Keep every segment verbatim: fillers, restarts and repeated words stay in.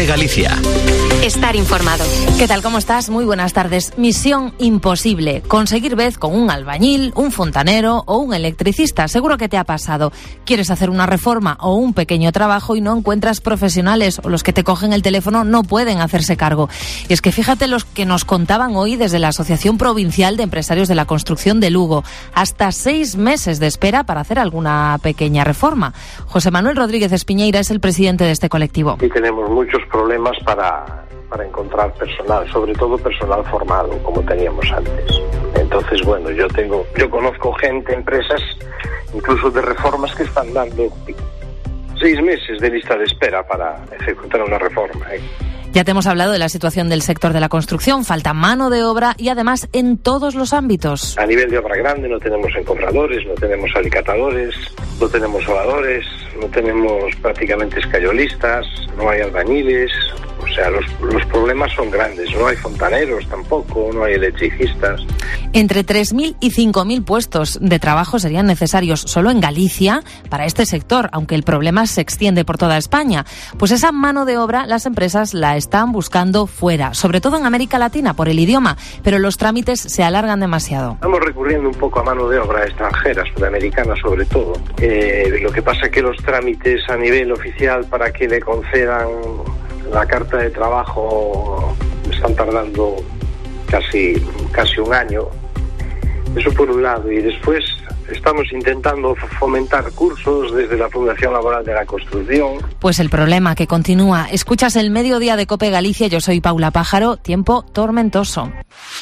Galicia. Estar informado. ¿Qué tal? ¿Cómo estás? Muy buenas tardes. Misión imposible. Conseguir vez con un albañil, un fontanero o un electricista. Seguro que te ha pasado. Quieres hacer una reforma o un pequeño trabajo y no encuentras profesionales, o los que te cogen el teléfono no pueden hacerse cargo. Y es que fíjate los que nos contaban hoy desde la Asociación Provincial de Empresarios de la Construcción de Lugo. Hasta seis meses de espera para hacer alguna pequeña reforma. José Manuel Rodríguez Espiñeira es el presidente de este colectivo. Y tenemos muchos problemas para... para encontrar personal, sobre todo personal formado, como teníamos antes. Entonces, bueno, yo tengo, yo conozco gente, empresas, incluso de reformas, que están dando seis meses de lista de espera para ejecutar una reforma, ¿eh? Ya te hemos hablado de la situación del sector de la construcción, falta mano de obra y además en todos los ámbitos. A nivel de obra grande no tenemos encofradores, no tenemos alicatadores, no tenemos soldadores, no tenemos prácticamente escayolistas, no hay albañiles. O sea, los, los problemas son grandes. No hay fontaneros tampoco, no hay electricistas. Entre tres mil y cinco mil puestos de trabajo serían necesarios solo en Galicia para este sector, aunque el problema se extiende por toda España. Pues esa mano de obra las empresas la están buscando fuera, sobre todo en América Latina por el idioma, pero los trámites se alargan demasiado. Estamos recurriendo un poco a mano de obra extranjera, sudamericana sobre todo. Eh, lo que pasa es que los trámites a nivel oficial para que le concedan la carta de trabajo están tardando casi, casi un año. Eso por un lado. Y después estamos intentando fomentar cursos desde la Fundación Laboral de la Construcción. Pues el problema que continúa. Escuchas el Mediodía de COPE Galicia. Yo soy Paula Pájaro. Tiempo tormentoso.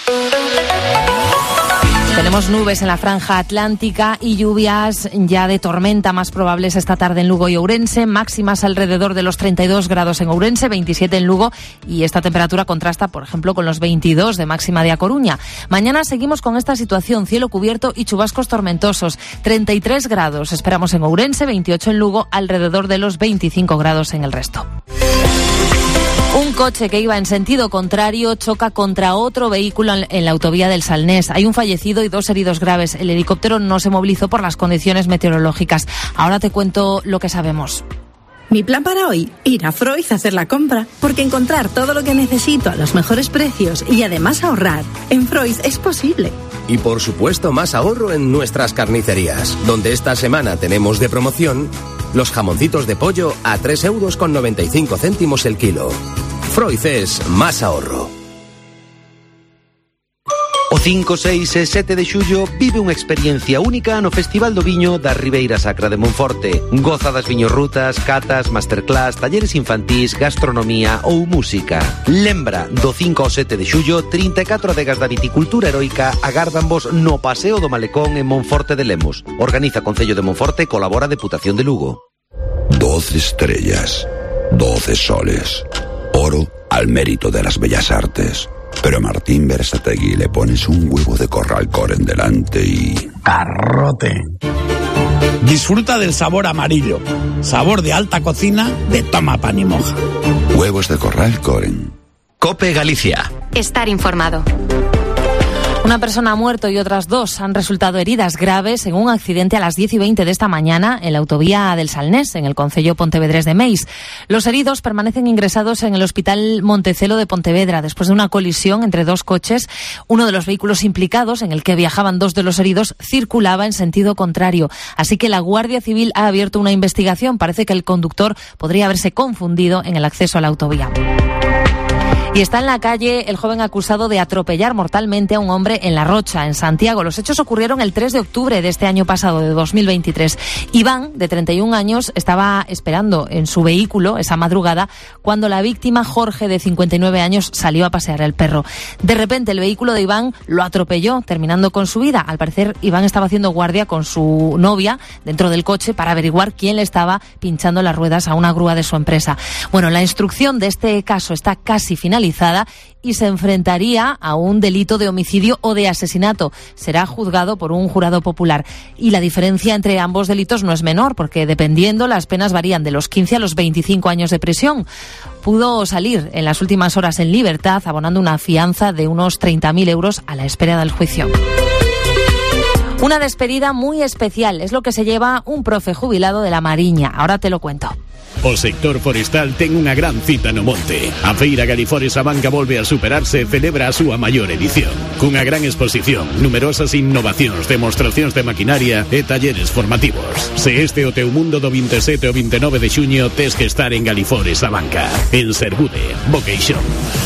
Tenemos nubes en la franja atlántica y lluvias ya de tormenta más probables esta tarde en Lugo y Ourense, máximas alrededor de los treinta y dos grados en Ourense, veintisiete en Lugo, y esta temperatura contrasta, por ejemplo, con los veintidós de máxima de A Coruña. Mañana seguimos con esta situación, cielo cubierto y chubascos tormentosos, treinta y tres grados esperamos en Ourense, veintiocho en Lugo, alrededor de los veinticinco grados en el resto. Un coche que iba en sentido contrario choca contra otro vehículo en la autovía del Salnés. Hay un fallecido y dos heridos graves. El helicóptero no se movilizó por las condiciones meteorológicas. Ahora te cuento lo que sabemos. Mi plan para hoy, ir a Freud a hacer la compra, porque encontrar todo lo que necesito a los mejores precios y además ahorrar en Freud es posible. Y por supuesto más ahorro en nuestras carnicerías, donde esta semana tenemos de promoción los jamoncitos de pollo a tres euros con noventa y cinco céntimos el kilo. Freud es más ahorro. O cinco, seis e sete de xullo vive unha experiencia única no Festival do Viño da Ribeira Sacra de Monforte. Goza das viñorrutas, catas, masterclass, talleres infantís, gastronomía ou música. Lembra, do cinco ao sete de xullo, trinta e catro adegas da viticultura heroica agárdanvos no Paseo do Malecón en Monforte de Lemos. Organiza Concello de Monforte e colabora a Deputación de Lugo. Doce estrellas, doce soles, oro al mérito de las bellas artes. Pero a Martín Berasategui le pones un huevo de Corral Coren delante y... ¡Garrote! Disfruta del sabor amarillo, sabor de alta cocina de Toma Pan y Moja. Huevos de Corral Coren. COPE Galicia. Estar informado. Una persona ha muerto y otras dos han resultado heridas graves en un accidente a las diez y veinte de esta mañana en la autovía del Salnés, en el concello pontevedrés de Meis. Los heridos permanecen ingresados en el Hospital Montecelo de Pontevedra después de una colisión entre dos coches. Uno de los vehículos implicados, en el que viajaban dos de los heridos, circulaba en sentido contrario. Así que la Guardia Civil ha abierto una investigación. Parece que el conductor podría haberse confundido en el acceso a la autovía. Y está en la calle el joven acusado de atropellar mortalmente a un hombre en La Rocha, en Santiago. Los hechos ocurrieron el tres de octubre de este año pasado, de dos mil veintitrés. Iván, de treinta y un años, estaba esperando en su vehículo esa madrugada cuando la víctima, Jorge, de cincuenta y nueve años, salió a pasear el perro. De repente, el vehículo de Iván lo atropelló, terminando con su vida. Al parecer, Iván estaba haciendo guardia con su novia dentro del coche para averiguar quién le estaba pinchando las ruedas a una grúa de su empresa. Bueno, la instrucción de este caso está casi finalizada y se enfrentaría a un delito de homicidio o de asesinato. Será juzgado por un jurado popular. Y la diferencia entre ambos delitos no es menor, porque dependiendo las penas varían de los quince a los veinticinco años de prisión. Pudo salir en las últimas horas en libertad, abonando una fianza de unos treinta mil euros a la espera del juicio. Una despedida muy especial es lo que se lleva un profe jubilado de La Mariña. Ahora te lo cuento. O sector forestal ten unha gran cita no monte. A Feira Galifores Abanca volve a superarse e celebra a súa maior edición. Cunha gran exposición, numerosas innovacións, demostracións de maquinaria e talleres formativos. Se este é o teu mundo do vinte e sete ao vinte e nove de xuño, tes que estar en Galifores Abanca. En Sergude, Vocation.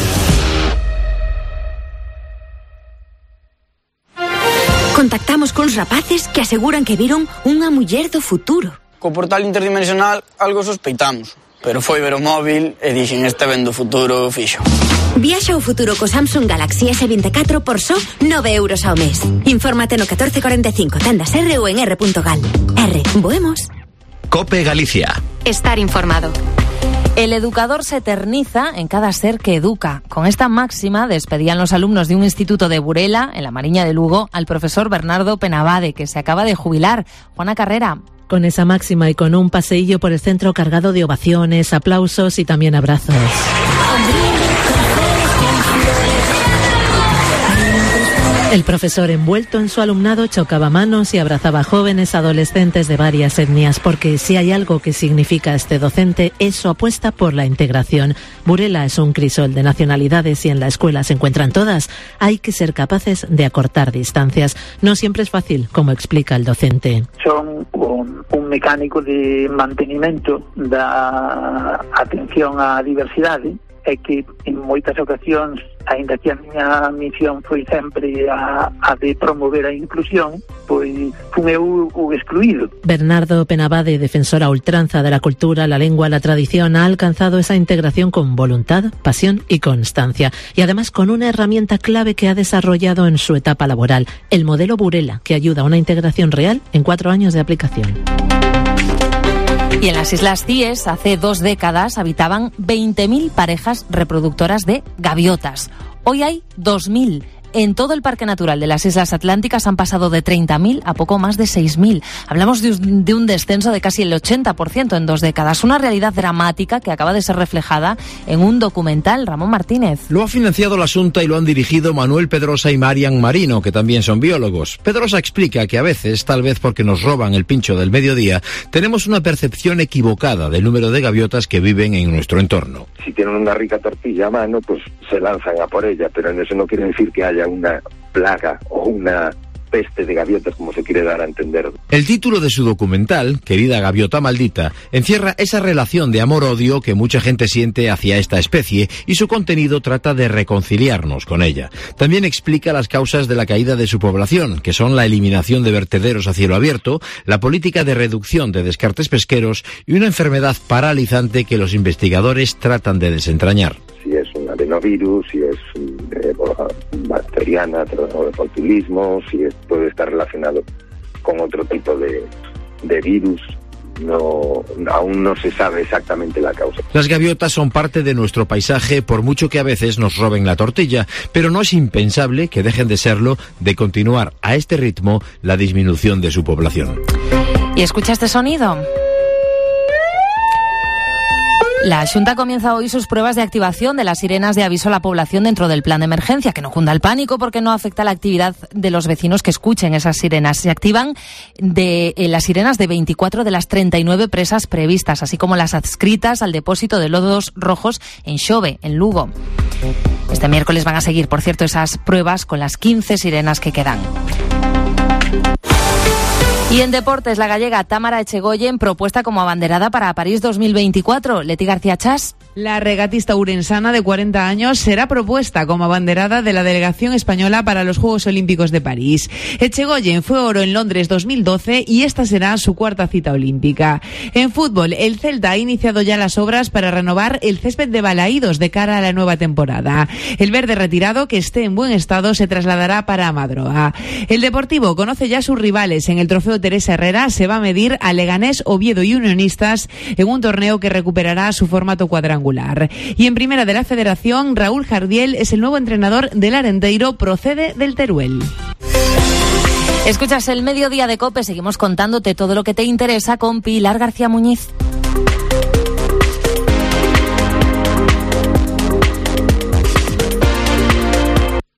Contactamos con rapaces que aseguran que viron unha muller do futuro. Co portal interdimensional algo sospeitamos, pero foi ver o móvil e dixen este ven do futuro fixo. Viaxa ao futuro co Samsung Galaxy ese veinticuatro por só nove euros ao mes. Infórmate no catorce cuarenta e cinco, tendas R ou en r punto gal. R, voemos. COPE Galicia. Estar informado. El educador se eterniza en cada ser que educa. Con esta máxima despedían los alumnos de un instituto de Burela, en la Mariña de Lugo, al profesor Bernardo Penabade, que se acaba de jubilar. Juana Carrera. Con esa máxima y con un paseillo por el centro cargado de ovaciones, aplausos y también abrazos. El profesor, envuelto en su alumnado, chocaba manos y abrazaba a jóvenes adolescentes de varias etnias, porque si hay algo que significa este docente es su apuesta por la integración. Burela es un crisol de nacionalidades y en la escuela se encuentran todas. Hay que ser capaces de acortar distancias. No siempre es fácil, como explica el docente. Son un, un mecánico de mantenimiento da atención á diversidade, é que en moitas ocasións, aínda que a miña misión foi sempre a, a de promover a inclusión, pois fun eu o excluído. Bernardo Penabade, defensor a ultranza de la cultura, la lengua, la tradición, ha alcanzado esa integración con voluntad, pasión y constancia, y además con una herramienta clave que ha desarrollado en su etapa laboral, el modelo Burela, que ayuda a una integración real en cuatro años de aplicación. Y en las Islas Cíes, hace dos décadas, habitaban veinte mil parejas reproductoras de gaviotas. Hoy hay dos mil. En todo el Parque Natural de las Islas Atlánticas han pasado de treinta mil a poco más de seis mil. Hablamos de un, de un descenso de casi el ochenta por ciento en dos décadas. Una realidad dramática que acaba de ser reflejada en un documental. Ramón Martínez. Lo ha financiado la Xunta y lo han dirigido Manuel Pedrosa y Marian Marino, que también son biólogos. Pedrosa explica que a veces, tal vez porque nos roban el pincho del mediodía, tenemos una percepción equivocada del número de gaviotas que viven en nuestro entorno. Si tienen una rica tortilla a mano, pues se lanzan a por ella, pero en eso no quiere decir que haya una plaga o una peste de gaviotas, como se quiere dar a entender. El título de su documental, Querida Gaviota Maldita, encierra esa relación de amor-odio que mucha gente siente hacia esta especie y su contenido trata de reconciliarnos con ella. También explica las causas de la caída de su población, que son la eliminación de vertederos a cielo abierto, la política de reducción de descartes pesqueros y una enfermedad paralizante que los investigadores tratan de desentrañar. Si es un adenovirus, si es eh, bacteriana, botulismo, si es, puede estar relacionado con otro tipo de, de virus, no, aún no se sabe exactamente la causa. Las gaviotas son parte de nuestro paisaje, por mucho que a veces nos roben la tortilla, pero no es impensable que dejen de serlo de continuar a este ritmo la disminución de su población. ¿Y escucha este sonido? La Xunta comienza hoy sus pruebas de activación de las sirenas de aviso a la población dentro del plan de emergencia, que no cunda el pánico porque no afecta la actividad de los vecinos que escuchen esas sirenas. Se activan de eh, las sirenas de veinticuatro de las treinta y nueve presas previstas, así como las adscritas al depósito de lodos rojos en Xove, en Lugo. Este miércoles van a seguir, por cierto, esas pruebas con las quince sirenas que quedan. Y en deportes, la gallega Támara Echegoyen propuesta como abanderada para París dos mil veinticuatro. Leti García Chas. La regatista urensana de cuarenta años será propuesta como abanderada de la delegación española para los Juegos Olímpicos de París. Echegoyen fue oro en Londres dos mil doce y esta será su cuarta cita olímpica. En fútbol, el Celta ha iniciado ya las obras para renovar el césped de Balaídos de cara a la nueva temporada. El verde retirado, que esté en buen estado, se trasladará para Amadroa. El Deportivo conoce ya sus rivales. En el trofeo Teresa Herrera se va a medir a Leganés, Oviedo y Unionistas en un torneo que recuperará su formato cuadrangular. Y en primera de la Federación, Raúl Jardiel es el nuevo entrenador del Arenteiro, procede del Teruel. Escuchas el Mediodía de COPE, seguimos contándote todo lo que te interesa con Pilar García Muñiz.